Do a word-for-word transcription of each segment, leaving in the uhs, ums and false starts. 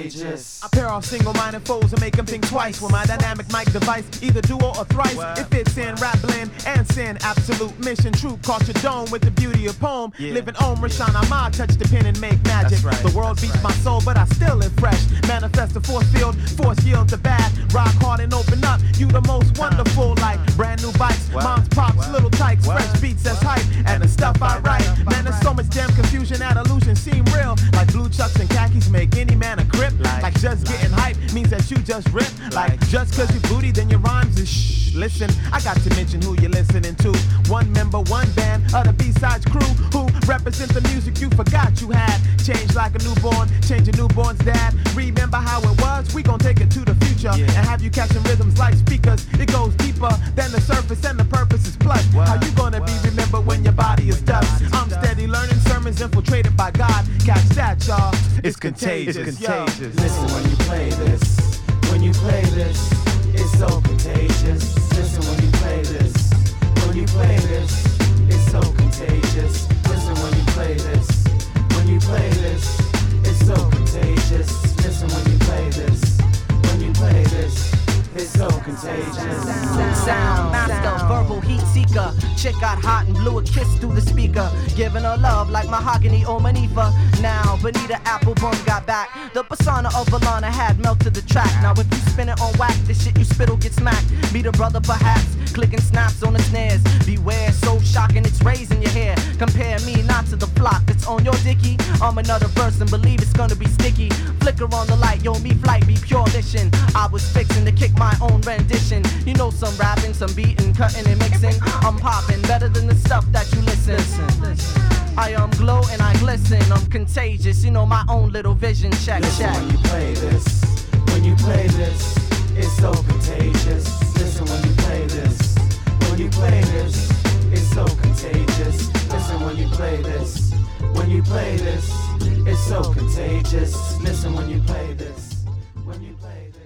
contagious. I pair off single-minded foes and make them think twice with my dynamic mic device, either duo or thrice. What? It fits in rap blend and sin, absolute mission, true. Caught your dome with the beauty of poem. Yeah. Living on Rashawn Ahmad, touch the pen and make magic. Right. The world beats my soul, but I still live fresh. Manifest the force field, force yield to bad. Rock hard and open up. You the most wonderful, like brand new bikes, what? Mom's pops, what? Little tykes, what? Fresh beats that's hype, and the stuff I write. Man, there's so much damn confusion that illusions seem real. Like blue chucks and khakis make any man a grip. Like, like just like, getting hype means that you just rip. Like, like just cause you booty, then your rhymes is shh. Listen, I got to mention who you're listening to. One member, one band of the B-Sides crew who represent the music you forgot you had. Change like a newborn, change a newborn's dad. Remember how it was? We gon' take it to the future, yeah. And have you catching rhythms like speakers. It goes deeper than the surface and the purpose is plush. What? How you gonna what? be remembered when your body is dust? I'm steady learning sermons infiltrated by God. Catch that, y'all. It's, it's contagious. It's contagious. Listen when you play this. When you play this, it's so contagious. Listen when you play this. When you play this, it's so contagious. Listen when you play this. When you play this, it's so contagious. Listen when you play this. When you play this, it's so contagious. Sound master, verbal heat seeker. Chick got hot and blew a kiss through the speaker. Giving her love like mahogany or Manifa. Now Bonita Applebum got back. The persona of Valana had melted the track. Now if you spin it on whack, the shit you spit'll get smacked. Be the brother perhaps, clicking snaps on the snares. Beware, so shocking it's raising your hair. Compare me not to the flock that's on your dicky. I'm another verse and believe it's gonna be sticky. Flicker on the light, yo, me flight be pure mission. I was fixing to kick my own rendition. You know some rapping, some beating, cutting and mixing. I'm popping better than the stuff that you listen. I am glow and I glisten. I'm contagious, you know my own little vision. Check, Listen check. When you play this, when you play this, it's so contagious. Listen when you play this, when you play this, it's so contagious. Listen when you play this, when you play this, it's so contagious. Listen when you play this, when you play this.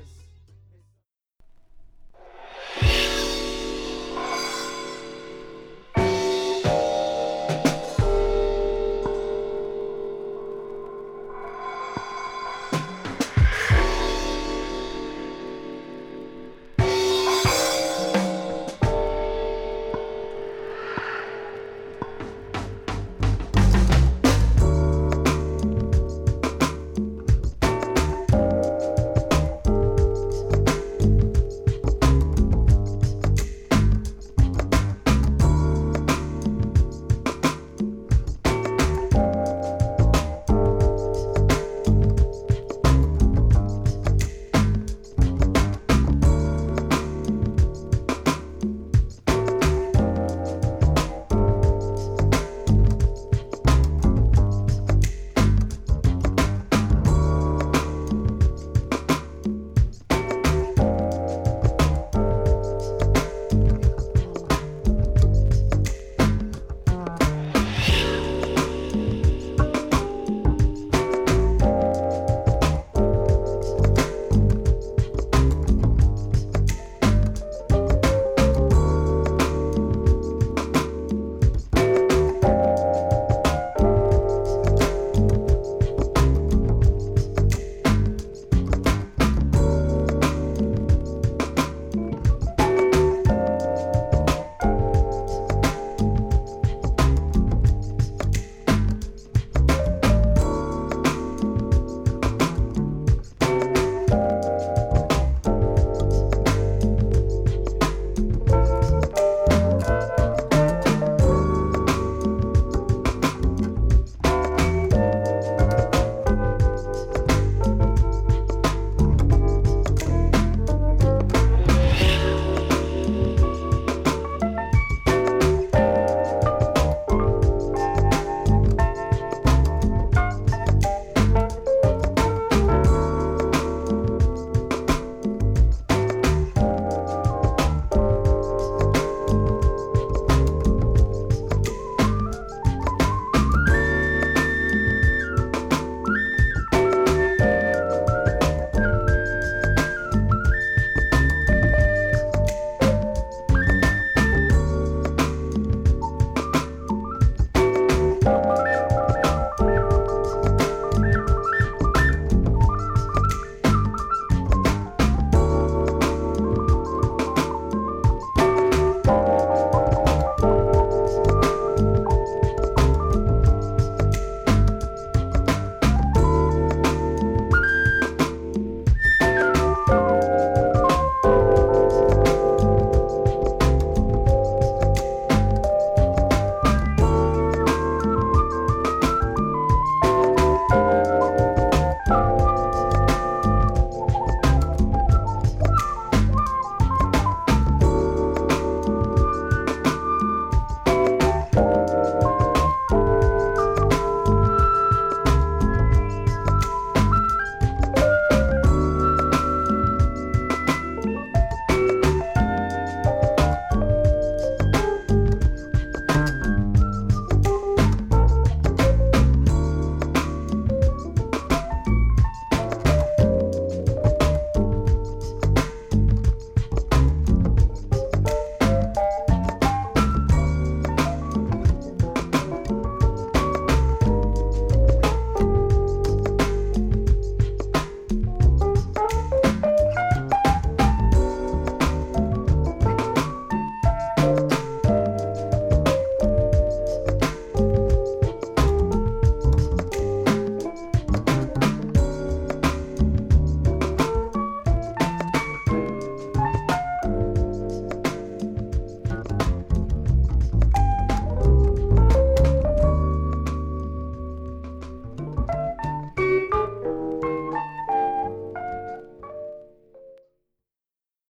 Thank you.